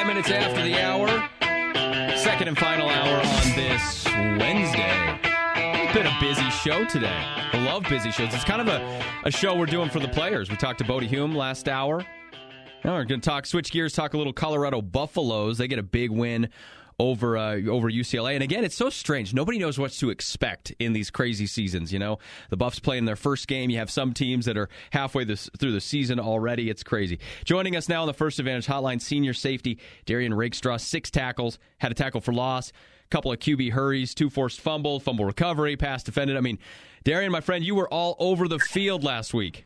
minutes after the hour. Second and final hour on this Wednesday. It's been a busy show today. I love busy shows. It's kind of a show we're doing for the players. We talked to Bodie Hume last hour. Now we're going to switch gears, talk a little Colorado Buffaloes. They get a big win over UCLA. And again, it's so strange. Nobody knows what to expect in these crazy seasons, you know. The Buffs playing their first game. You have some teams that are halfway through the season already. It's crazy. Joining us now on the First Advantage Hotline, senior safety Darian Rakestraw. 6 tackles, had a tackle for loss, couple of QB hurries, 2 forced fumble recovery, pass defended. I mean, Darian, my friend, you were all over the field last week.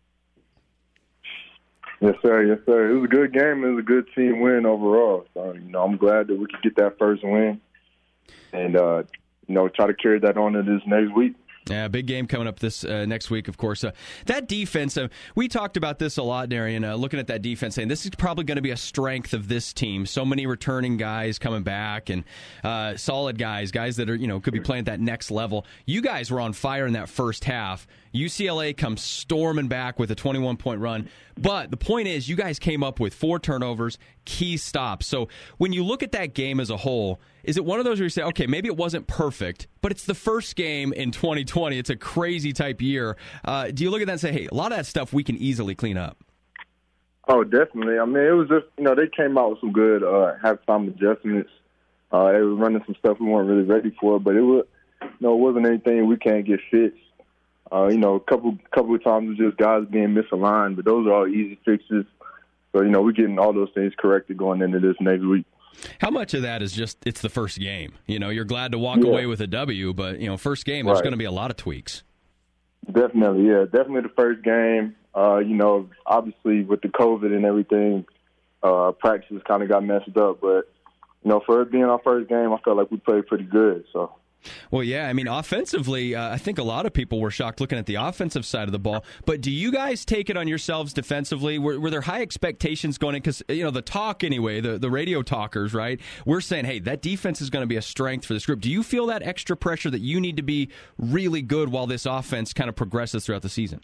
Yes, sir. Yes, sir. It was a good game. It was a good team win overall. So, I'm glad that we could get that first win and, try to carry that on to this next week. Yeah, big game coming up this next week, of course. That defense, we talked about this a lot, Darian, looking at that defense, saying this is probably going to be a strength of this team. So many returning guys coming back and solid guys that are, could be playing at that next level. You guys were on fire in that first half. UCLA comes storming back with a 21-point run. But the point is, you guys came up with 4 turnovers, key stops. So when you look at that game as a whole, is it one of those where you say, okay, maybe it wasn't perfect, but it's the first game in 2020. It's a crazy type year. Do you look at that and say, hey, a lot of that stuff we can easily clean up? Oh, definitely. I mean, it was just, they came out with some good halftime adjustments. They were running some stuff we weren't really ready for, but it wasn't anything we can't get fixed. A couple of times it was just guys being misaligned, but those are all easy fixes. So, we're getting all those things corrected going into this next week. How much of that is just it's the first game? You're glad to walk away with a W, but, first game, there's going to be a lot of tweaks. Definitely, yeah. Definitely the first game. Obviously with the COVID and everything, practices kind of got messed up. But, for it being our first game, I felt like we played pretty good, so. Well, yeah, I mean, offensively, I think a lot of people were shocked looking at the offensive side of the ball. But do you guys take it on yourselves defensively? Were there high expectations going in? Because, the talk anyway, the radio talkers, right, we're saying, hey, that defense is going to be a strength for this group. Do you feel that extra pressure that you need to be really good while this offense kind of progresses throughout the season?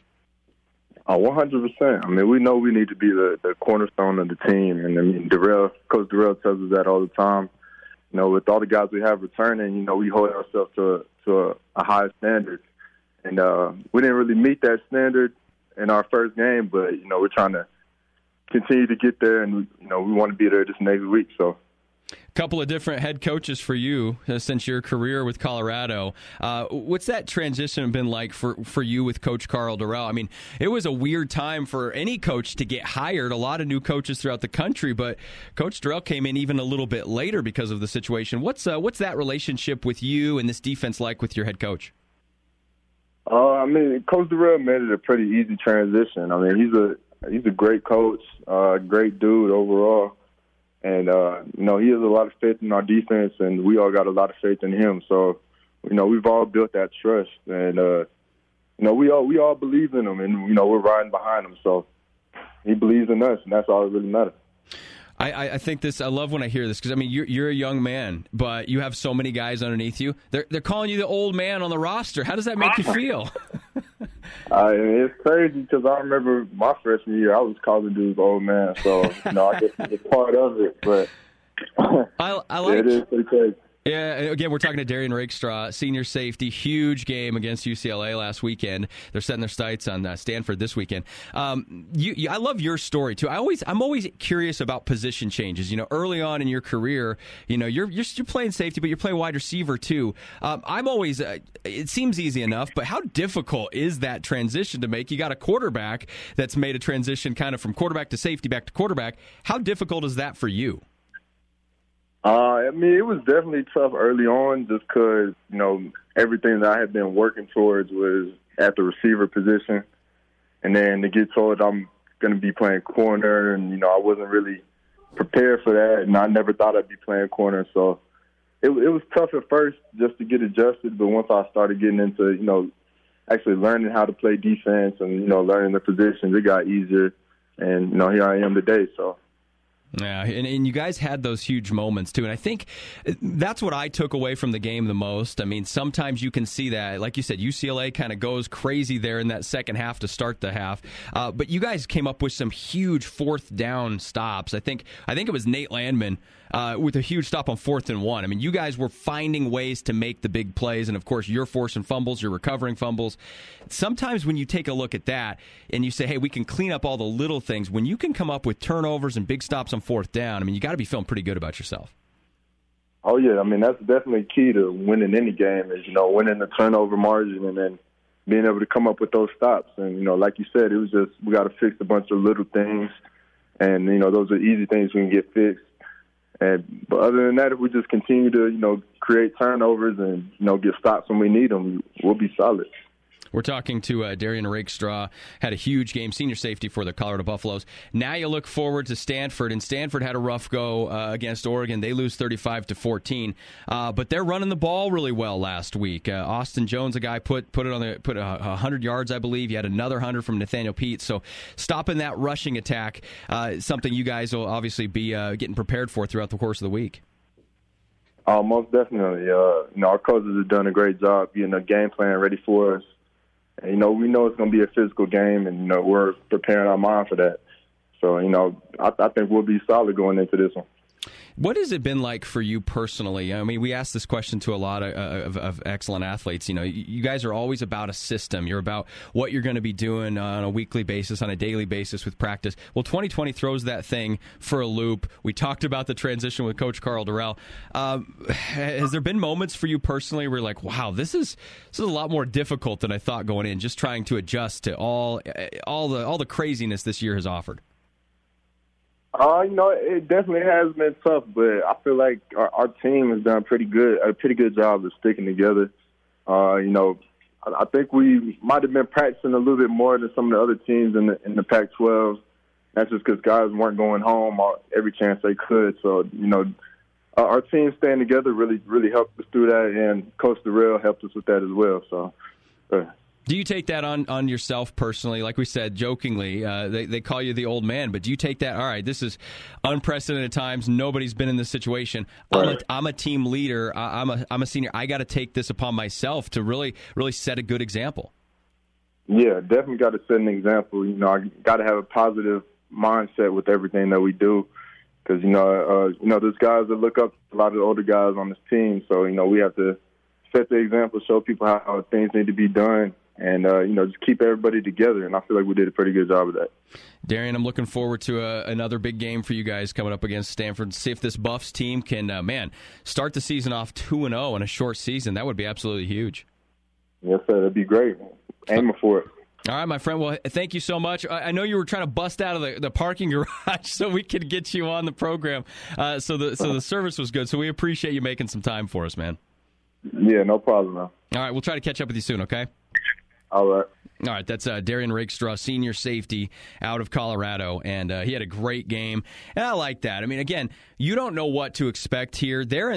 100%. I mean, we know we need to be the cornerstone of the team. And, I mean, Coach Durrell tells us that all the time. With all the guys we have returning, we hold ourselves to a high standard. And we didn't really meet that standard in our first game, but, we're trying to continue to get there, and, we want to be there this next week. So, a couple of different head coaches for you since your career with Colorado. What's that transition been like for you with Coach Karl Dorrell? I mean, it was a weird time for any coach to get hired. A lot of new coaches throughout the country, but Coach Dorrell came in even a little bit later because of the situation. What's that relationship with you and this defense like with your head coach? I mean, Coach Dorrell made it a pretty easy transition. I mean, he's a great coach, great dude overall. And, he has a lot of faith in our defense, and we all got a lot of faith in him. So, we've all built that trust. And, we all believe in him, and, we're riding behind him. So he believes in us, and that's all that really matters. I think I love when I hear this because, I mean, you're a young man, but you have so many guys underneath you. They're calling you the old man on the roster. How does that make you feel? It's crazy because I remember my freshman year, I was calling dudes old man. So, I guess it's part of it. But I like it is pretty crazy. Yeah, again, we're talking to Darian Rakestraw, senior safety. Huge game against UCLA last weekend. They're setting their sights on Stanford this weekend. I love your story too. I'm always curious about position changes. Early on in your career, you're playing safety, but you're playing wide receiver too. I'm always. It seems easy enough, but how difficult is that transition to make? You got a quarterback that's made a transition kind of from quarterback to safety back to quarterback. How difficult is that for you? It was definitely tough early on just because, everything that I had been working towards was at the receiver position. And then to get told I'm going to be playing corner and, I wasn't really prepared for that. And I never thought I'd be playing corner. So it was tough at first just to get adjusted. But once I started getting into, actually learning how to play defense and, learning the positions, it got easier. And, here I am today. So. Yeah, and you guys had those huge moments, too. And I think that's what I took away from the game the most. I mean, sometimes you can see that, like you said, UCLA kind of goes crazy there in that second half to start the half. But you guys came up with some huge fourth down stops. I think it was Nate Landman with a huge stop on 4th and 1. I mean, you guys were finding ways to make the big plays. And, of course, you're forcing fumbles, you're recovering fumbles. Sometimes when you take a look at that and you say, hey, we can clean up all the little things, when you can come up with turnovers and big stops on 4th down, I mean, you got to be feeling pretty good about yourself. Oh, yeah. I mean, that's definitely key to winning any game is, winning the turnover margin and then being able to come up with those stops. And, like you said, it was just we got to fix a bunch of little things. And, those are easy things we can get fixed. But other than that, if we just continue to, create turnovers and, get stops when we need them, we'll be solid. We're talking to Darian Rakestraw, had a huge game, senior safety for the Colorado Buffaloes. Now you look forward to Stanford, and Stanford had a rough go against Oregon. They lose 35-14, but they're running the ball really well last week. Austin Jones, a guy, put 100 yards, I believe. He had another 100 from Nathaniel Pete. So stopping that rushing attack, something you guys will obviously be getting prepared for throughout the course of the week. Most definitely. Our coaches have done a great job getting a game plan ready for us. And, we know it's going to be a physical game, and, we're preparing our mind for that. So, I think we'll be solid going into this one. What has it been like for you personally? I mean, we ask this question to a lot of excellent athletes. You guys are always about a system. You're about what you're going to be doing on a weekly basis, on a daily basis with practice. Well, 2020 throws that thing for a loop. We talked about the transition with Coach Karl Dorrell. Has there been moments for you personally where you're like, wow, this is a lot more difficult than I thought going in, just trying to adjust to all the craziness this year has offered? It definitely has been tough, but I feel like our team has done a pretty good job of sticking together. I think we might have been practicing a little bit more than some of the other teams in the Pac-12. That's just because guys weren't going home every chance they could. So, our team staying together really helped us through that, and Coach Dorrell helped us with that as well. So, do you take that on yourself personally? Like we said, jokingly, they call you the old man, but do you take that, all right, this is unprecedented times, nobody's been in this situation, right. I'm a team leader, I'm a senior, I got to take this upon myself to really set a good example? Yeah, definitely got to set an example. I got to have a positive mindset with everything that we do because, there's guys that look up to a lot of the older guys on this team, so, we have to set the example, show people how things need to be done. And, just keep everybody together. And I feel like we did a pretty good job of that. Darian, I'm looking forward to another big game for you guys coming up against Stanford. See if this Buffs team can, start the season off 2-0 in a short season. That would be absolutely huge. Yes, sir. That'd be great. Aiming for it. All right, my friend. Well, thank you so much. I know you were trying to bust out of the parking garage so we could get you on the program. So the service was good. So we appreciate you making some time for us, man. Yeah, no problem, man. All right, we'll try to catch up with you soon, okay? All right, that's Darian Rakestraw, senior safety out of Colorado, and he had a great game, and I like that. I mean, again, you don't know what to expect here. Now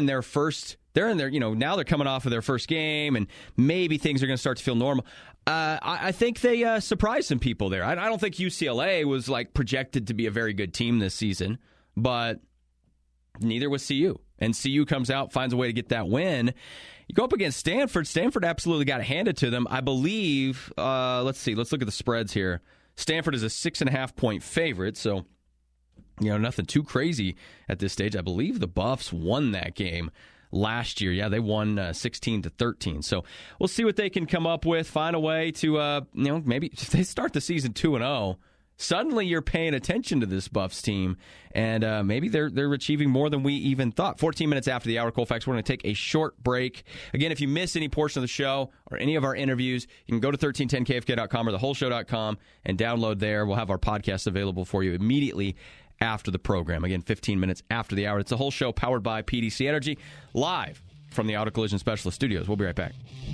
they're coming off of their first game, and maybe things are going to start to feel normal. I think they surprised some people there. I don't think UCLA was projected to be a very good team this season, but neither was CU. And CU comes out, finds a way to get that win. You go up against Stanford. Stanford absolutely got handed to them. I believe, let's see. Let's look at the spreads here. Stanford is a 6.5-point favorite, so nothing too crazy at this stage. I believe the Buffs won that game last year. Yeah, they won 16-13. So we'll see what they can come up with, find a way to, maybe if they start the season 2-0, suddenly you're paying attention to this Buffs team, and maybe they're achieving more than we even thought. 14 minutes after the hour, Colfax, we're going to take a short break. Again, if you miss any portion of the show or any of our interviews, you can go to 1310kfk.com or thewholeshow.com and download there. We'll have our podcast available for you immediately after the program. Again, 15 minutes after the hour. It's the Whole Show powered by PDC Energy, live from the Auto Collision Specialist Studios. We'll be right back.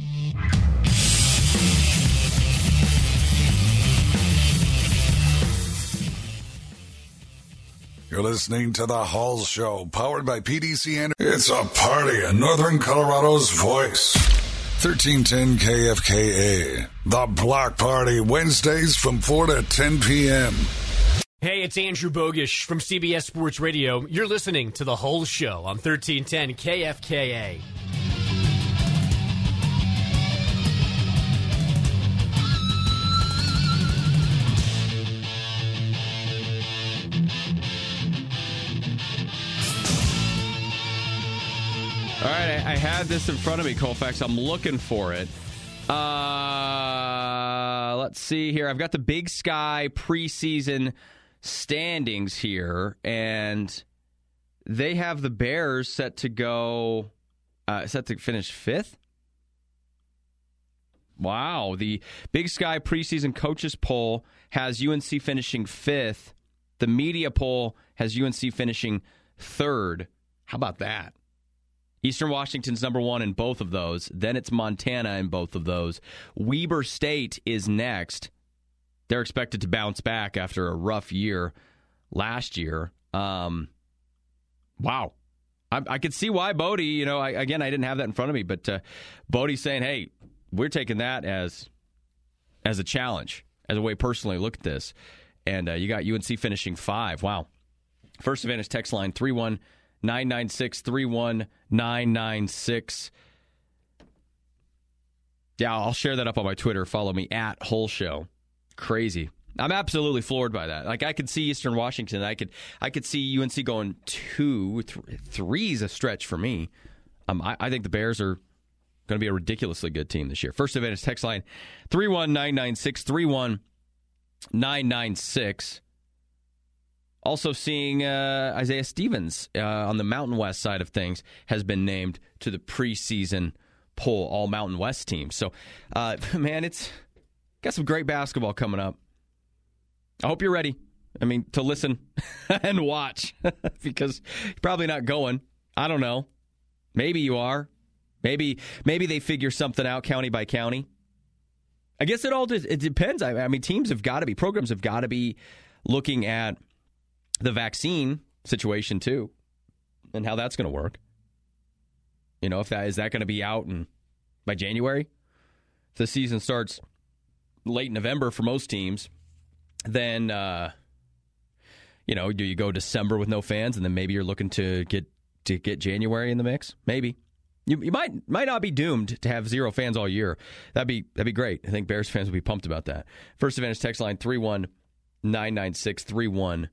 You're listening to The Halls Show, powered by PDC Energy. It's a party in Northern Colorado's voice. 1310 KFKA. The Block Party, Wednesdays from 4 to 10 p.m. Hey, it's Andrew Bogish from CBS Sports Radio. You're listening to The Whole Show on 1310 KFKA. All right, I had this in front of me, Colfax. I'm looking for it. Let's see here. I've got the Big Sky preseason standings here, and they have the Bears set to finish 5th. Wow. The Big Sky preseason coaches poll has UNC finishing 5th. The media poll has UNC finishing 3rd. How about that? Eastern Washington's number 1 in both of those. Then it's Montana in both of those. Weber State is next. They're expected to bounce back after a rough year last year. Wow. I could see why Bodie, I didn't have that in front of me, but Bodie's saying, hey, we're taking that as a challenge, as a way personally to look at this. And you got UNC finishing 5. Wow. First Advantage text line 31996-31996. Yeah, I'll share that up on my Twitter. Follow me at Whole Show. Crazy. I'm absolutely floored by that. Like, I could see Eastern Washington. I could see UNC going 2, 3 is a stretch for me. I think the Bears are going to be a ridiculously good team this year. First Advantage text line 31996-31996. Also seeing Isaiah Stevens on the Mountain West side of things has been named to the preseason poll, all Mountain West team. So, man, it's got some great basketball coming up. I hope you're ready. To listen and watch because you're probably not going. I don't know. Maybe you are. Maybe they figure something out county by county. I guess it depends. Programs have got to be looking at the vaccine situation too, and how that's going to work. If is that going to be out by January? If the season starts late November for most teams, then do you go December with no fans, and then maybe you're looking to get January in the mix? Maybe you might not be doomed to have 0 fans all year. That'd be great. I think Bears fans would be pumped about that. First Advantage text line 31996-31996.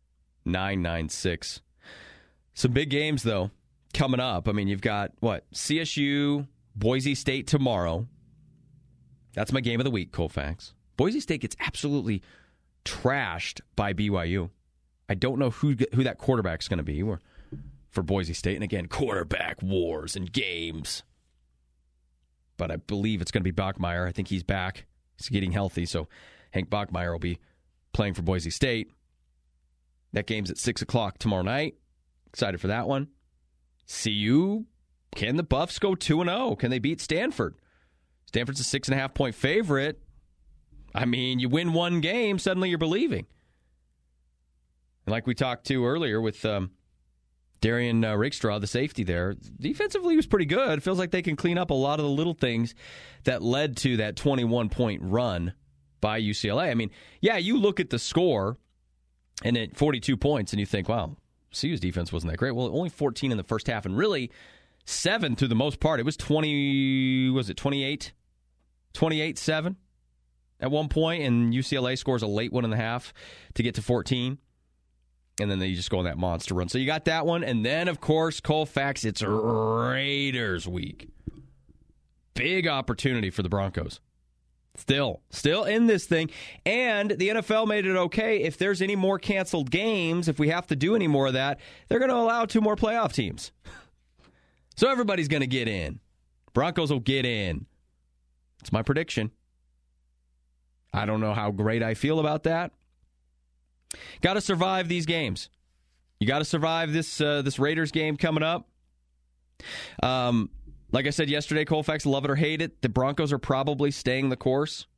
Some big games, though, coming up. You've got, CSU, Boise State tomorrow. That's my game of the week, Colfax. Boise State gets absolutely trashed by BYU. I don't know who that quarterback's going to be for Boise State. And again, quarterback wars and games. But I believe it's going to be Bachmeier. I think he's back. He's getting healthy, so Hank Bachmeier will be playing for Boise State. That game's at 6 o'clock tomorrow night. Excited for that one. CU, can the Buffs go 2-0? Can they beat Stanford? Stanford's a 6.5-point favorite. You win one game, suddenly you're believing. And like we talked to earlier with Darian Rakestraw, the safety there, defensively he was pretty good. It feels like they can clean up a lot of the little things that led to that 21-point run by UCLA. You look at the score, and at 42 points, and you think, wow, CU's defense wasn't that great. Well, only 14 in the first half, and really 7 through the most part. It was 28? 28-7 at one point, and UCLA scores a late one in the half to get to 14. And then they just go on that monster run. So you got that one. And then, of course, Colfax, it's Raiders week. Big opportunity for the Broncos. Still in this thing. And the NFL made it okay. If there's any more canceled games, if we have to do any more of that, they're going to allow 2 more playoff teams. So everybody's going to get in. Broncos will get in. It's my prediction. I don't know how great I feel about that. Got to survive these games. You got to survive this Raiders game coming up. Like I said yesterday, Colfax, love it or hate it, the Broncos are probably staying the course.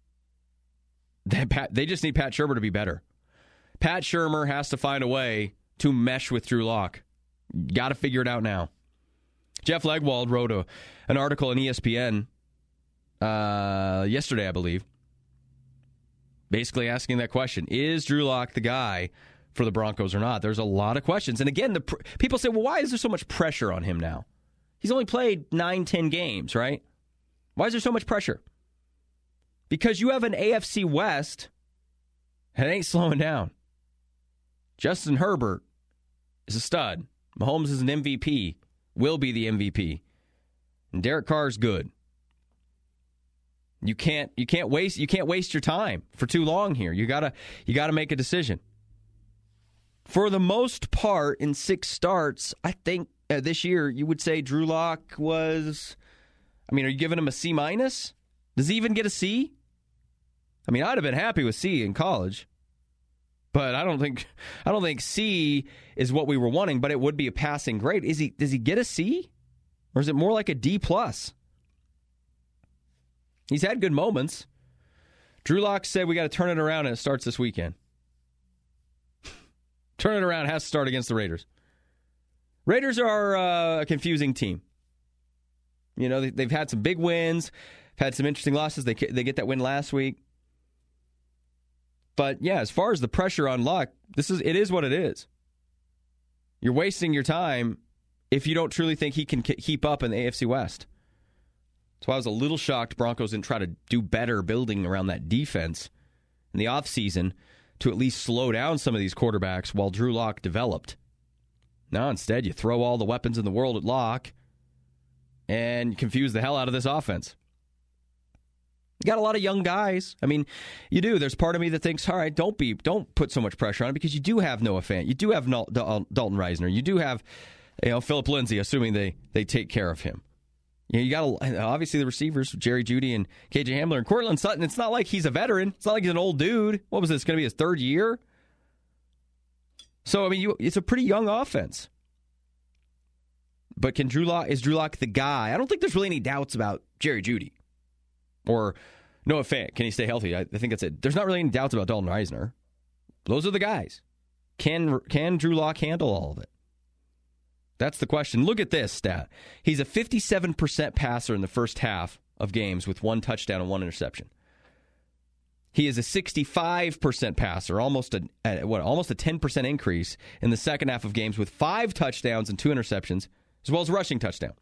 They just need Pat Shurmur to be better. Pat Shurmur has to find a way to mesh with Drew Lock. Got to figure it out now. Jeff Legwold wrote an article on ESPN yesterday, I believe, basically asking that question. Is Drew Lock the guy for the Broncos or not? There's a lot of questions. And again, people say, well, why is there so much pressure on him now? He's only played 9-10 games, right? Why is there so much pressure? Because you have an AFC West that ain't slowing down. Justin Herbert is a stud. Mahomes is an MVP, will be the MVP. And Derek Carr is good. You can't waste your time for too long here. You gotta make a decision. For the most part, in 6 starts, I think this year you would say Drew Lock was. I mean, are you giving him a C-? Does he even get a C? I mean, I'd have been happy with C in college, but I don't think C is what we were wanting. But it would be a passing grade. Does he get a C, or is it more like a D+? He's had good moments. Drew Lock said we got to turn it around, and it starts this weekend. Turn it around has to start against the Raiders. Raiders are a confusing team. You know, they've had some big wins, had some interesting losses. They get that win last week. But yeah, as far as the pressure on Luck, it is what it is. You're wasting your time if you don't truly think he can keep up in the AFC West. That's why I was a little shocked Broncos didn't try to do better building around that defense in the offseason to at least slow down some of these quarterbacks while Drew Lock developed. Now, instead, you throw all the weapons in the world at Lock and confuse the hell out of this offense. You got a lot of young guys. I mean, you do. There's part of me that thinks, all right, don't put so much pressure on it, because you do have Noah Fant. You do have Dalton Risner. You do have Philip Lindsay, assuming they take care of him. You got obviously the receivers, Jerry Jeudy and KJ Hamler and Courtland Sutton. It's not like he's a veteran. It's not like he's an old dude. What was this, going to be his 3rd year? So, I mean, it's a pretty young offense. But is Drew Lock the guy? I don't think there's really any doubts about Jerry Jeudy or Noah Fant. Can he stay healthy? I think that's it. There's not really any doubts about Dalton Risner. Those are the guys. Can Drew Lock handle all of it? That's the question. Look at this stat. He's a 57% passer in the first half of games with 1 touchdown and 1 interception. He is a 65% passer, almost a 10% increase in the second half of games with 5 touchdowns and 2 interceptions, as well as a rushing touchdown.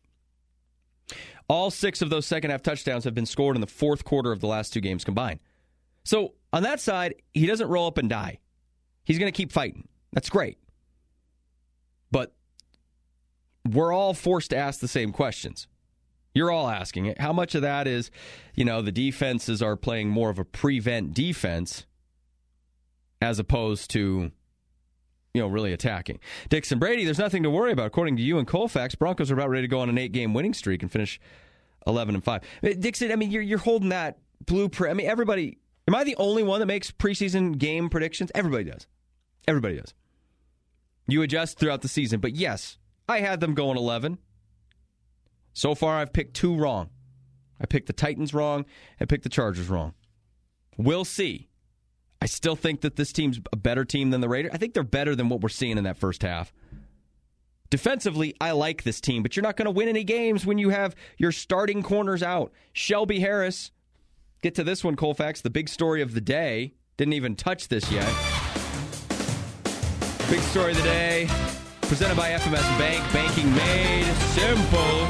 All 6 of those second half touchdowns have been scored in the fourth quarter of the last 2 games combined. So on that side, he doesn't roll up and die. He's going to keep fighting. That's great. But we're all forced to ask the same questions. You're all asking it. How much of that is, the defenses are playing more of a prevent defense as opposed to, really attacking? Dixon Brady, there's nothing to worry about. According to you and Colfax, Broncos are about ready to go on an 8-game winning streak and finish 11-5. Dixon, I mean, you're holding that blueprint. I mean, everybody. Am I the only one that makes preseason game predictions? Everybody does. Everybody does. You adjust throughout the season, but yes, I had them going 11. So far, I've picked 2 wrong. I picked the Titans wrong. I picked the Chargers wrong. We'll see. I still think that this team's a better team than the Raiders. I think they're better than what we're seeing in that first half. Defensively, I like this team, but you're not going to win any games when you have your starting corners out. Shelby Harris, get to this one, Colfax, the big story of the day. Didn't even touch this yet. Big story of the day, presented by FMS Bank. Banking made simple.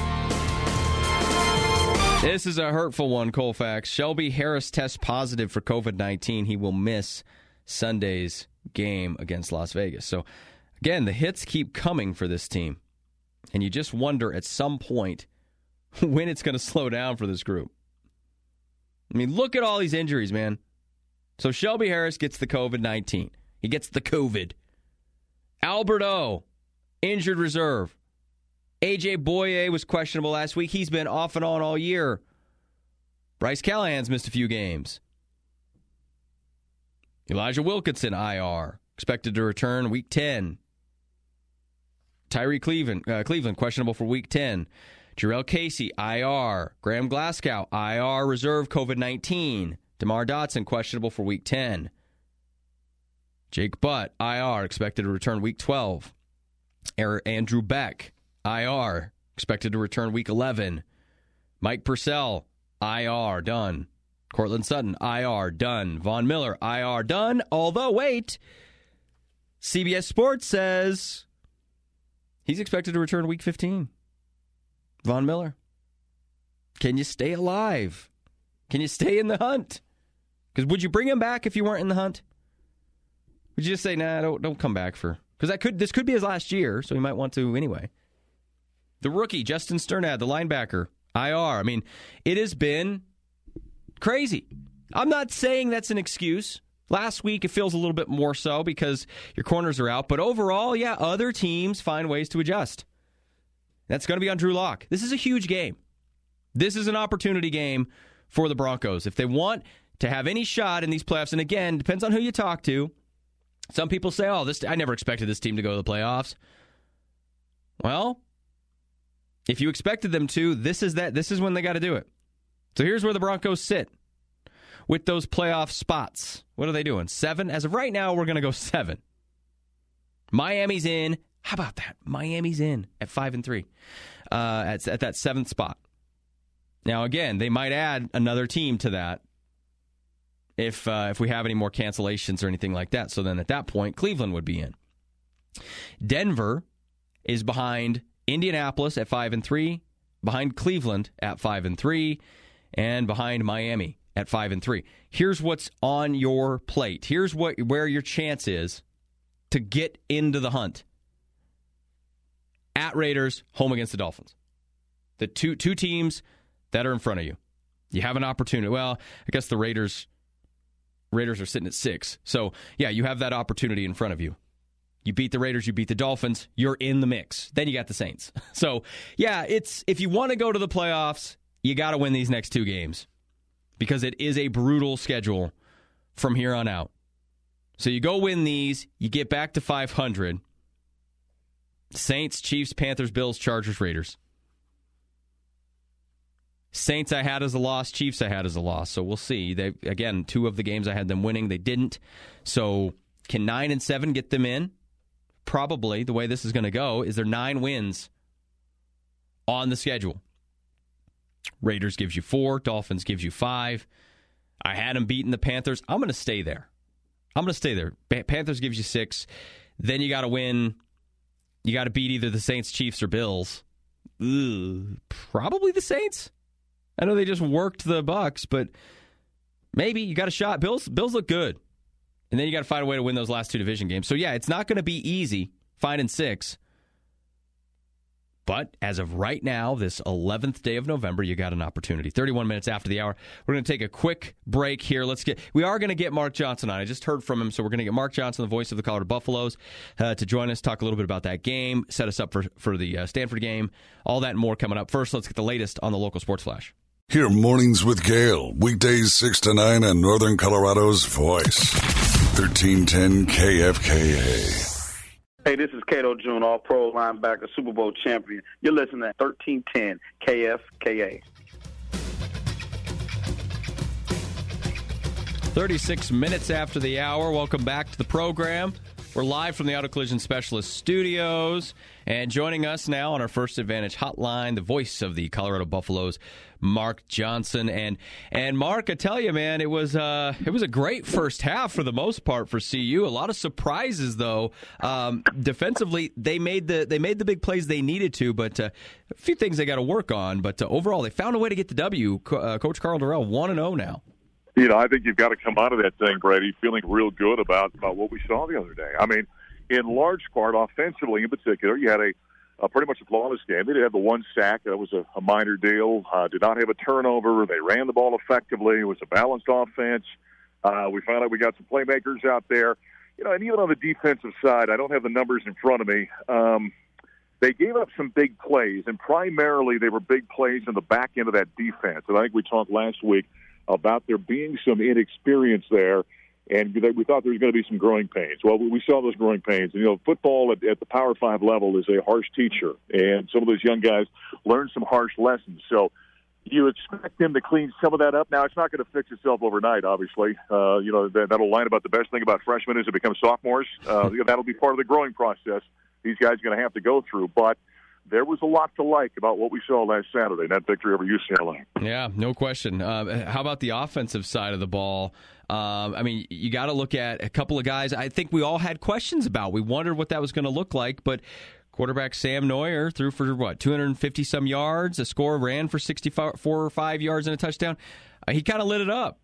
This is a hurtful one, Colfax. Shelby Harris tests positive for COVID-19. He will miss Sunday's game against Las Vegas. So, again, the hits keep coming for this team. And you just wonder at some point when it's going to slow down for this group. I mean, look at all these injuries, man. So Shelby Harris gets the COVID-19. He gets the COVID. Albert O, injured reserve. A.J. Boye was questionable last week. He's been off and on all year. Bryce Callahan's missed a few games. Elijah Wilkinson, IR. Expected to return week 10. Tyree Cleveland, questionable for week 10. Jarrell Casey, IR. Graham Glasgow, IR, reserve, COVID-19. DeMar Dotson, questionable for week 10. Jake Butt, IR, expected to return week 12. Andrew Beck, IR, expected to return week 11. Mike Purcell, IR, done. Cortland Sutton, IR, done. Von Miller, IR, done. Although, wait, CBS Sports says he's expected to return Week 15. Von Miller. Can you stay alive? Can you stay in the hunt? Because would you bring him back if you weren't in the hunt? Would you just say, nah, don't come back for... Because this could be his last year, so he might want to anyway. The rookie, Justin Sternad, the linebacker, IR. I mean, it has been crazy. I'm not saying that's an excuse. Last week, it feels a little bit more so because your corners are out. But overall, yeah, other teams find ways to adjust. That's going to be on Drew Lock. This is a huge game. This is an opportunity game for the Broncos. If they want to have any shot in these playoffs, and again, depends on who you talk to. Some people say, I never expected this team to go to the playoffs. Well, if you expected them to, this is when they got to do it. So here's where the Broncos sit with those playoff spots. What are they doing? 7? As of right now, we're going to go 7. Miami's in. How about that? Miami's in at 5-3 at that 7th spot. Now, again, they might add another team to that if we have any more cancellations or anything like that. So then at that point, Cleveland would be in. Denver is behind Indianapolis at 5-3, behind Cleveland at 5-3, and behind Miami at 5-3. Here's what's on your plate. Here's where your chance is to get into the hunt. At Raiders, home against the Dolphins. The two teams that are in front of you. You have an opportunity. Well, I guess the Raiders are sitting at 6. So, yeah, you have that opportunity in front of you. You beat the Raiders, you beat the Dolphins, you're in the mix. Then you got the Saints. So, yeah, if you want to go to the playoffs, you got to win these next 2 games because it is a brutal schedule from here on out. So you go win these, you get back to 500. Saints, Chiefs, Panthers, Bills, Chargers, Raiders. Saints I had as a loss, Chiefs I had as a loss. So we'll see. They again, 2 of the games I had them winning, they didn't. So can 9 and 7 get them in? Probably. The way this is going to go is there 9 wins on the schedule. Raiders gives you 4, Dolphins gives you 5. I had them beating the Panthers. I'm going to stay there. Panthers gives you 6. Then you got to win. You got to beat either the Saints, Chiefs, or Bills. Probably the Saints. I know they just worked the Bucs, but maybe you got a shot. Bills look good. And then you got to find a way to win those last 2 division games. So, yeah, it's not going to be easy finding 6. But as of right now, this 11th day of November, you got an opportunity. 31 minutes after the hour. We're going to take a quick break here. We are going to get Mark Johnson on. I just heard from him, so we're going to get Mark Johnson, the voice of the Colorado Buffaloes, to join us, talk a little bit about that game, set us up for the Stanford game, all that and more coming up. First, let's get the latest on the local sports flash. Hear Mornings with Gale, weekdays 6 to 9 on Northern Colorado's Voice. 1310 KFKA. Hey, this is Cato June, all-pro linebacker, Super Bowl champion. You're listening to 1310 KFKA. 36 minutes after the hour. Welcome back to the program. We're live from the Auto Collision Specialist Studios. And joining us now on our First Advantage hotline, the voice of the Colorado Buffaloes, Mark Johnson. And Mark, I tell you, man, it was a great first half for the most part for CU. A lot of surprises, though. Defensively, they made the big plays they needed to, but a few things they got to work on. But overall, they found a way to get the W. Coach Carl Durrell, 1-0 now. You know, I think you've got to come out of that thing, Brady, feeling real good about what we saw the other day. I mean, in large part, offensively in particular, you had a pretty much a flawless game. They did have the 1 sack. That was a minor deal. Did not have a turnover. They ran the ball effectively. It was a balanced offense. We found out we got some playmakers out there. You know, and even on the defensive side, I don't have the numbers in front of me. They gave up some big plays, and primarily they were big plays in the back end of that defense. And I think we talked last week about there being some inexperience there, and we thought there was going to be some growing pains. Well, we saw those growing pains. And, you know, football at the Power 5 level is a harsh teacher, and some of those young guys learn some harsh lessons. So you expect them to clean some of that up. Now, it's not going to fix itself overnight, obviously. You know, that'll line about the best thing about freshmen is they become sophomores. That'll be part of the growing process these guys are going to have to go through. But there was a lot to like about what we saw last Saturday, that victory over UCLA. Yeah, no question. How about the offensive side of the ball? I mean, you got to look at a couple of guys I think we all had questions about. We wondered what that was going to look like, but quarterback Sam Neuer threw for, 250-some yards, a score, ran for 64 or 5 yards and a touchdown. He kind of lit it up.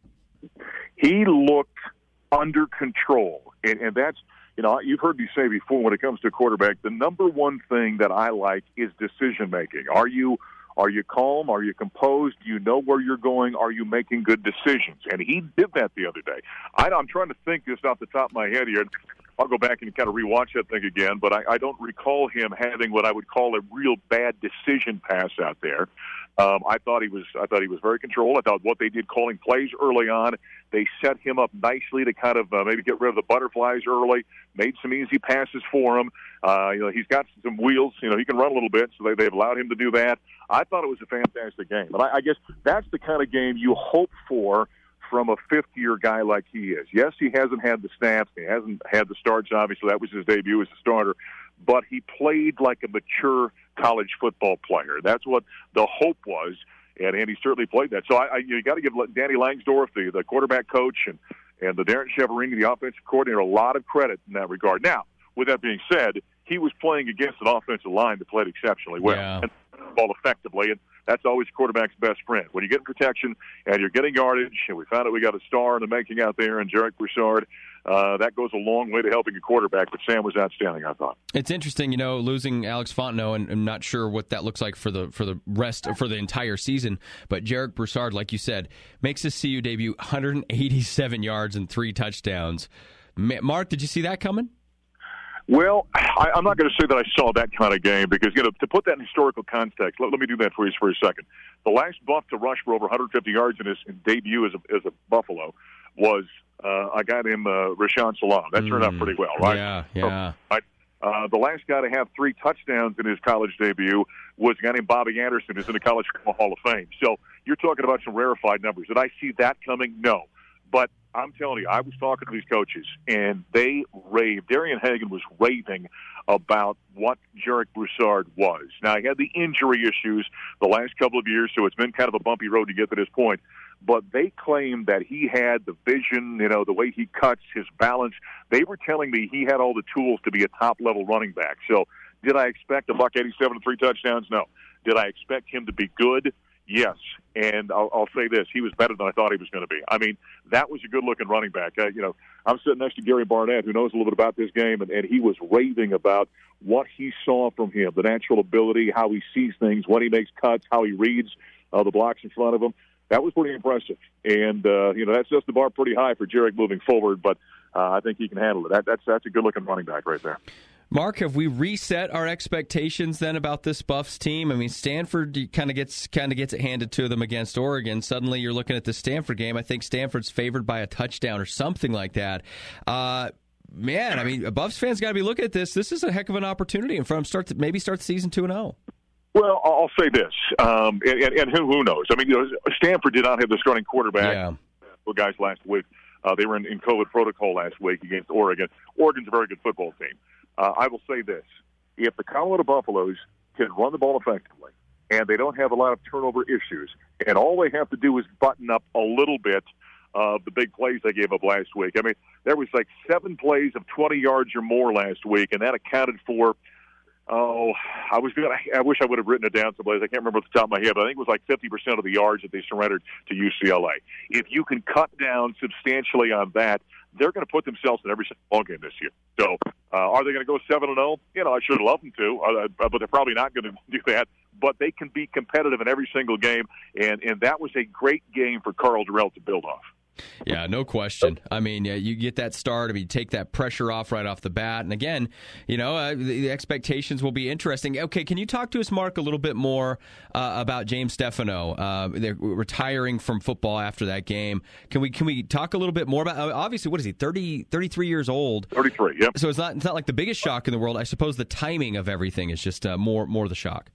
He looked under control, and that's, you've heard me say before, when it comes to a quarterback, the number one thing that I like is decision-making. Are you calm? Are you composed? Do you know where you're going? Are you making good decisions? And he did that the other day. I'm trying to think this off the top of my head here. I'll go back and kind of rewatch that thing again, but I don't recall him having what I would call a real bad decision pass out there. I thought he was very controlled. I thought what they did calling plays early on, they set him up nicely to kind of maybe get rid of the butterflies early, made some easy passes for him. He's got some wheels. He can run a little bit, so they've allowed him to do that. I thought it was a fantastic game. But I guess that's the kind of game you hope for from a fifth-year guy like he is. Yes, he hasn't had the snaps. He hasn't had the starts, obviously. That was his debut as a starter. But he played like a mature college football player. That's what the hope was, and he certainly played that. So you got to give Danny Langsdorff, the quarterback coach, and the Darren Chiaverini, the offensive coordinator, a lot of credit in that regard. Now, with that being said, he was playing against an offensive line that played exceptionally well and ball effectively, and that's always a quarterback's best friend. When you get in protection and you're getting yardage, and we found out we got a star in the making out there, and Jarek Broussard, that goes a long way to helping a quarterback, but Sam was outstanding, I thought. It's interesting, losing Alex Fontenot, and I'm not sure what that looks like for the entire season, but Jarek Broussard, like you said, makes his CU debut 187 yards and 3 touchdowns. Mark, did you see that coming? Well, I'm not going to say that I saw that kind of game because, to put that in historical context, let me do that for you for a second. The last Buff to rush for over 150 yards in his debut as a Buffalo was a guy named Rashawn Salam. That turned out pretty well, right? Yeah. The last guy to have 3 touchdowns in his college debut was a guy named Bobby Anderson, who's in the College Football Hall of Fame. So you're talking about some rarefied numbers. Did I see that coming? No. But I'm telling you, I was talking to these coaches, and they raved. Darian Hagan was raving about what Jarek Broussard was. Now, he had the injury issues the last couple of years, so it's been kind of a bumpy road to get to this point. But they claimed that he had the vision, the way he cuts, his balance. They were telling me he had all the tools to be a top-level running back. So did I expect a $187 and 3 touchdowns? No. Did I expect him to be good? Yes, and I'll say this. He was better than I thought he was going to be. I mean, that was a good-looking running back. I'm sitting next to Gary Barnett, who knows a little bit about this game, and he was raving about what he saw from him, the natural ability, how he sees things, when he makes cuts, how he reads the blocks in front of him. That was pretty impressive. And, that sets the bar pretty high for Jarek moving forward, but I think he can handle it. That's a good-looking running back right there. Mark, have we reset our expectations then about this Buffs team? I mean, Stanford kind of gets it handed to them against Oregon. Suddenly you're looking at the Stanford game. I think Stanford's favored by a touchdown or something like that. Man, I mean, Buffs fans got to be looking at this. This is a heck of an opportunity in front of maybe start the season 2-0. Well, I'll say this, and who knows? I mean, Stanford did not have the starting quarterback. For guys last week. They were in COVID protocol last week against Oregon. Oregon's a very good football team. I will say this. If the Colorado Buffaloes can run the ball effectively and they don't have a lot of turnover issues, and all they have to do is button up a little bit of the big plays they gave up last week. I mean, there was like 7 plays of 20 yards or more last week, and that accounted for, I wish I would have written it down someplace. I can't remember off the top of my head, but I think it was like 50% of the yards that they surrendered to UCLA. If you can cut down substantially on that, they're going to put themselves in every single ball game this year. So, are they going to go 7-0? I should have loved them to, but they're probably not going to do that. But they can be competitive in every single game, and that was a great game for Karl Dorrell to build off. Yeah, no question. I mean, you get that start. I mean, take that pressure off right off the bat. And again, the expectations will be interesting. Okay, can you talk to us, Mark, a little bit more about James Stefano? They're retiring from football after that game. Can we talk a little bit more about? Obviously, what is he? 33 years old. 33. Yep. So it's not like the biggest shock in the world. I suppose the timing of everything is just more the shock.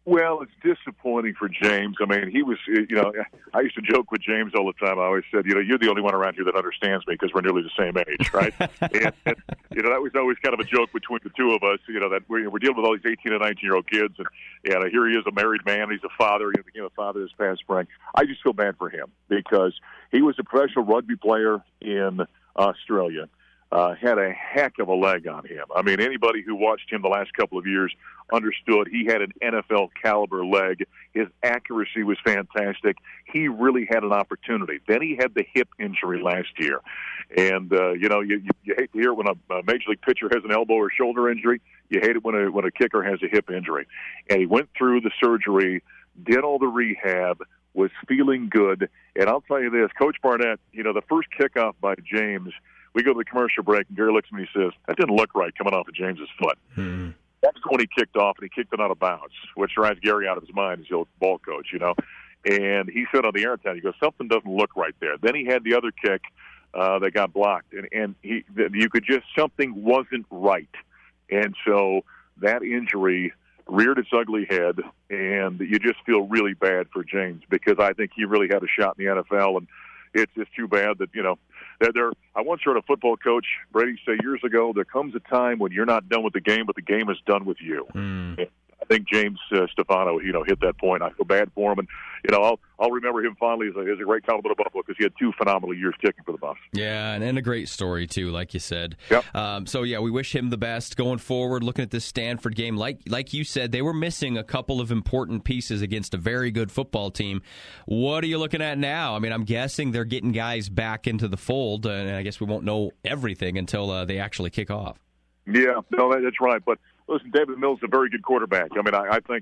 Well, it's disappointing for James. I mean, he was, I used to joke with James all the time. I always said, you're the only one around here that understands me because we're nearly the same age, right? and that was always kind of a joke between the two of us, that we're dealing with all these 18 and 19-year-old kids. And here he is, a married man. He's a father. He became a father this past spring. I just feel bad for him because he was a professional rugby player in Australia. Had a heck of a leg on him. I mean, anybody who watched him the last couple of years understood he had an NFL caliber leg. His accuracy was fantastic. He really had an opportunity. Then he had the hip injury last year. And, you hate to hear it when a major league pitcher has an elbow or shoulder injury. You hate it when a kicker has a hip injury. And he went through the surgery, did all the rehab, was feeling good. And I'll tell you this, Coach Barnett, the first kickoff by James, we go to the commercial break, and Gary looks at me and he says, that didn't look right coming off of James's foot. Mm-hmm. That's when he kicked off, and he kicked it out of bounds, which drives Gary out of his mind as the old ball coach, And he said on the air time, he goes, something doesn't look right there. Then he had the other kick that got blocked, and you could just, something wasn't right. And so that injury reared its ugly head, and you just feel really bad for James because I think he really had a shot in the NFL, and it's just too bad that, I once heard a football coach, Brady, say years ago, there comes a time when you're not done with the game, but the game is done with you. Mm. And I think James Stefano, hit that point. I feel bad for him, and I'll remember him fondly as a great Colorado Buffalo because he had 2 phenomenal years kicking for the Buffs. Yeah, and a great story too, like you said. Yep. We wish him the best going forward. Looking at this Stanford game, like you said, they were missing a couple of important pieces against a very good football team. What are you looking at now? I mean, I'm guessing they're getting guys back into the fold, and I guess we won't know everything until they actually kick off. Yeah, no, that's right. But listen, David Mills is a very good quarterback. I mean, I think.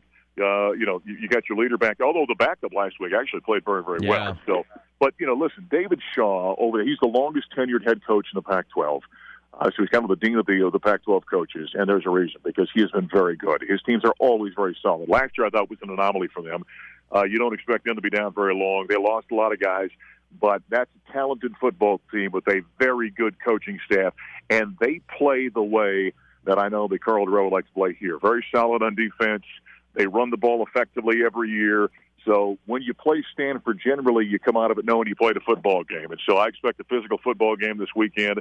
You got your leader back, although the backup last week actually played very, very well. So, but, listen, David Shaw over there, he's the longest tenured head coach in the Pac-12. So he's kind of the dean of the Pac-12 coaches, and there's a reason, because he has been very good. His teams are always very solid. Last year I thought was an anomaly for them. You don't expect them to be down very long. They lost a lot of guys, but that's a talented football team with a very good coaching staff, and they play the way that I know that Karl Dorrell likes to play here. Very solid on defense. They run the ball effectively every year. So when you play Stanford, generally you come out of it knowing you played a football game. And so I expect a physical football game this weekend.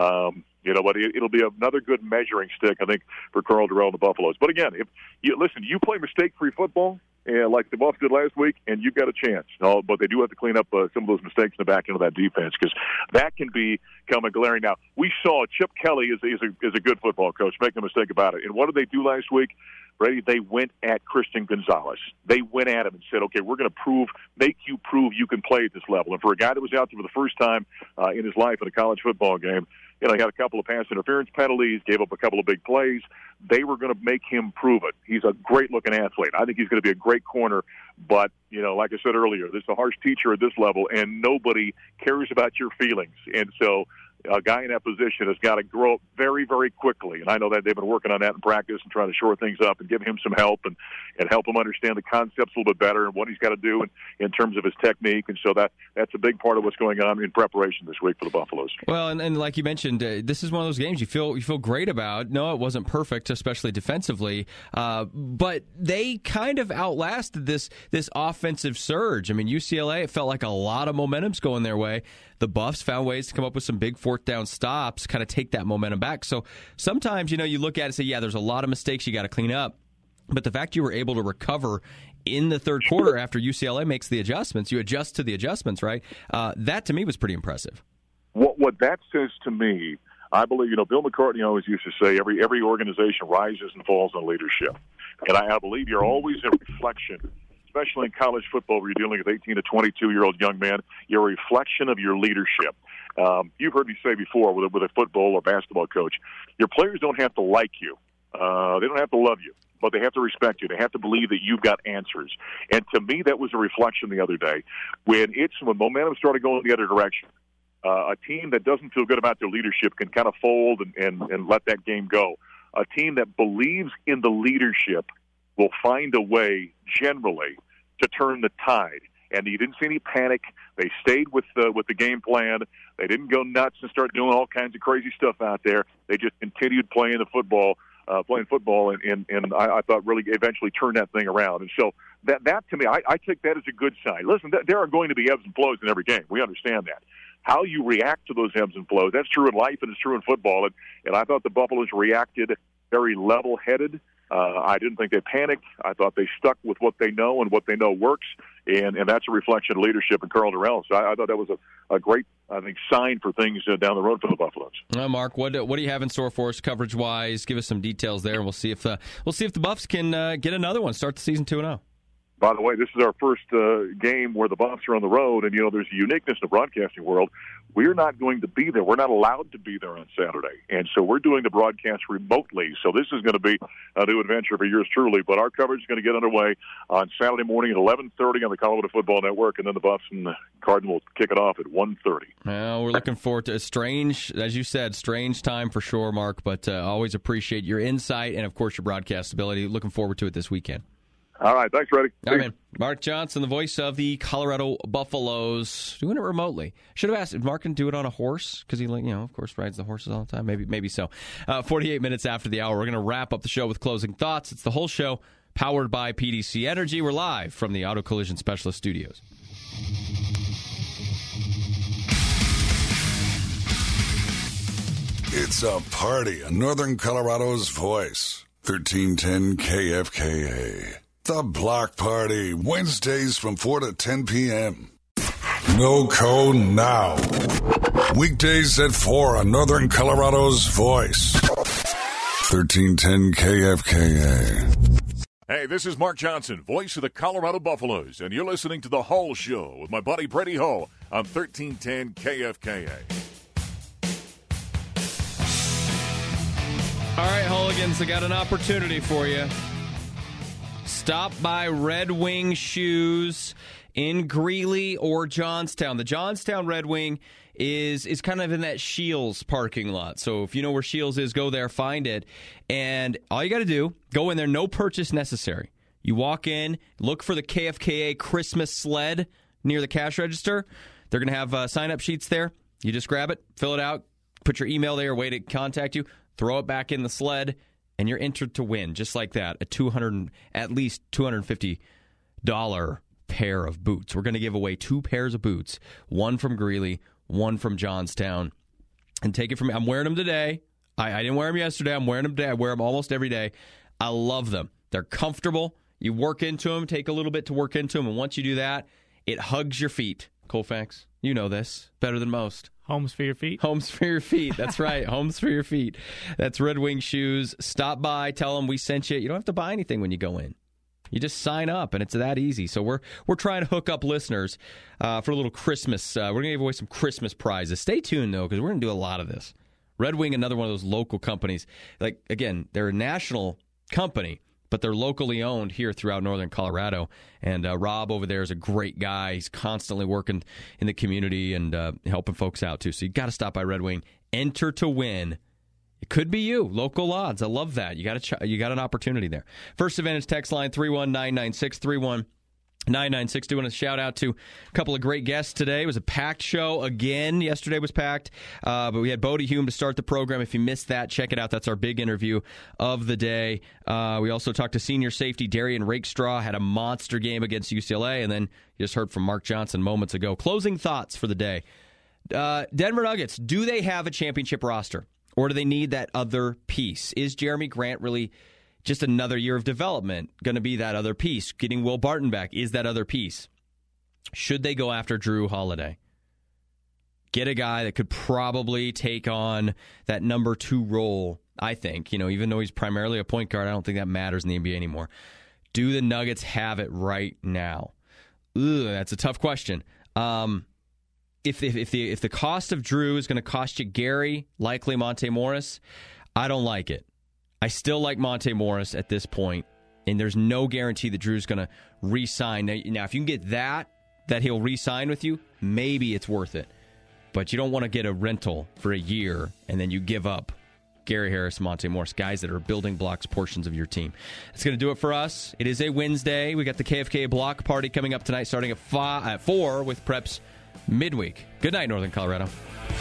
But it'll be another good measuring stick, I think, for Karl Dorrell and the Buffaloes. But again, if you play mistake-free football, like the Buffs did last week, and you've got a chance. But they do have to clean up some of those mistakes in the back end of that defense because that can become a glaring. Now, we saw Chip Kelly is a good football coach. Make no mistake about it. And what did they do last week? Brady, they went at Christian Gonzalez. They went at him and said, okay, we're going to make you prove you can play at this level. And for a guy that was out there for the first time in his life in a college football game, he had a couple of pass interference penalties, gave up a couple of big plays. They were going to make him prove it. He's a great-looking athlete. I think he's going to be a great corner. But, like I said earlier, this is a harsh teacher at this level, and nobody cares about your feelings. And so a guy in that position has got to grow up very, very quickly. And I know that they've been working on that in practice and trying to shore things up and give him some help and help him understand the concepts a little bit better and what he's got to do in terms of his technique. And so that's a big part of what's going on in preparation this week for the Buffaloes. Well, and like you mentioned, this is one of those games you feel great about. No, it wasn't perfect, especially defensively, but they kind of outlasted this offensive surge. I mean, UCLA, it felt like a lot of momentum's going their way. The Buffs found ways to come up with some big fourth down stops, kind of take that momentum back. So sometimes, you look at it and say, yeah, there's a lot of mistakes you got to clean up. But the fact you were able to recover in the third quarter after UCLA makes the adjustments, you adjust to the adjustments, right? That to me was pretty impressive. What that says to me, I believe, Bill McCartney always used to say every organization rises and falls on leadership. And I believe you're always a reflection, especially in college football where you're dealing with 18 to 22-year-old young men, you're a reflection of your leadership. You've heard me say before with a football or basketball coach, your players don't have to like you. They don't have to love you, but they have to respect you. They have to believe that you've got answers. And to me, that was a reflection the other day. When momentum started going the other direction, a team that doesn't feel good about their leadership can kind of fold and let that game go. A team that believes in the leadership will find a way, generally, to turn the tide. And you didn't see any panic. They stayed with the game plan. They didn't go nuts and start doing all kinds of crazy stuff out there. They just continued playing the football playing football, and I thought really eventually turned that thing around. And so that to me, I take that as a good sign. Listen, there are going to be ebbs and flows in every game. We understand that. How you react to those ebbs and flows, that's true in life and it's true in football. And I thought the Buffaloes reacted very level-headed. I didn't think they panicked. I thought they stuck with what they know and what they know works, and that's a reflection of leadership in Carl Durrell. So I thought that was a great, I think, sign for things down the road for the Buffaloes. Mark, what do you have in store for us coverage-wise? Give us some details there, and we'll see if the Buffs can get another one, start the season 2-0. By the way, this is our first game where the Buffs are on the road, and, there's a uniqueness in the broadcasting world. We're not going to be there. We're not allowed to be there on Saturday, and so we're doing the broadcast remotely. So this is going to be a new adventure for yours truly, but our coverage is going to get underway on Saturday morning at 11:30 on the Colorado Football Network, and then the Buffs and the Cardinals will kick it off at 1:30. Well, we're looking forward to a strange, as you said, strange time for sure, Mark, but always appreciate your insight and, of course, your broadcast ability. Looking forward to it this weekend. All right, thanks, Reddy. All right, man. Mark Johnson, the voice of the Colorado Buffaloes, doing it remotely. Should have asked if Mark can do it on a horse, because he, of course, rides the horses all the time. Maybe so. 48 minutes after the hour, we're going to wrap up the show with closing thoughts. It's the whole show, powered by PDC Energy. We're live from the Auto Collision Specialist Studios. It's a party in Northern Colorado's voice. 1310 KFKA. The Block Party, Wednesdays from 4 to 10 p.m. No code now. Weekdays at 4 on Northern Colorado's voice. 1310 KFKA. Hey, this is Mark Johnson, voice of the Colorado Buffaloes, and you're listening to The Hull Show with my buddy Brady Hull on 1310 KFKA. All right, Hulligans, I got an opportunity for you. Stop by Red Wing Shoes in Greeley or Johnstown. The Johnstown Red Wing is kind of in that Shields parking lot. So if you know where Shields is, go there, find it. And all you got to do, go in there, no purchase necessary. You walk in, look for the KFKA Christmas sled near the cash register. They're going to have sign-up sheets there. You just grab it, fill it out, put your email there, way to contact you, throw it back in the sled, and you're entered to win, just like that, at least $250 pair of boots. We're going to give away 2 pairs of boots, one from Greeley, one from Johnstown. And take it from me. I'm wearing them today. I didn't wear them yesterday. I'm wearing them today. I wear them almost every day. I love them. They're comfortable. You work into them, take a little bit to work into them, and once you do that, it hugs your feet. Colfax, you know this better than most. Homes for your feet? Homes for your feet. That's right. Homes for your feet. That's Red Wing Shoes. Stop by. Tell them we sent you. You don't have to buy anything when you go in. You just sign up, and it's that easy. So we're trying to hook up listeners for a little Christmas. We're going to give away some Christmas prizes. Stay tuned, though, because we're going to do a lot of this. Red Wing, another one of those local companies. Like, again, they're a national company, but they're locally owned here throughout northern Colorado. And Rob over there is a great guy. He's constantly working in the community and helping folks out, too. So you got to stop by Red Wing. Enter to win. It could be you. Local odds. I love that. You got an opportunity there. First Advantage text line 31996 31996. Doing a shout out to a couple of great guests today. It was a packed show again. Yesterday was packed, but we had Bodie Hume to start the program. If you missed that, check it out. That's our big interview of the day. We also talked to senior safety Darian Rakestraw. Had a monster game against UCLA, and then you just heard from Mark Johnson moments ago. Closing thoughts for the day. Denver Nuggets, do they have a championship roster? Or do they need that other piece? Is Jeremy Grant really just another year of development going to be that other piece? Getting Will Barton back is that other piece. Should they go after Drew Holiday? Get a guy that could probably take on that number 2 role, I think. Even though he's primarily a point guard, I don't think that matters in the NBA anymore. Do the Nuggets have it right now? That's a tough question. If the cost of Drew is going to cost you Gary, likely Monte Morris, I don't like it. I still like Monte Morris at this point, and there's no guarantee that Drew's going to re-sign. Now, if you can get that he'll re-sign with you, maybe it's worth it. But you don't want to get a rental for a year, and then you give up Gary Harris, Monte Morris, guys that are building blocks portions of your team. That's going to do it for us. It is a Wednesday. We got the KFK block party coming up tonight starting at 4 with Preps midweek. Good night, Northern Colorado.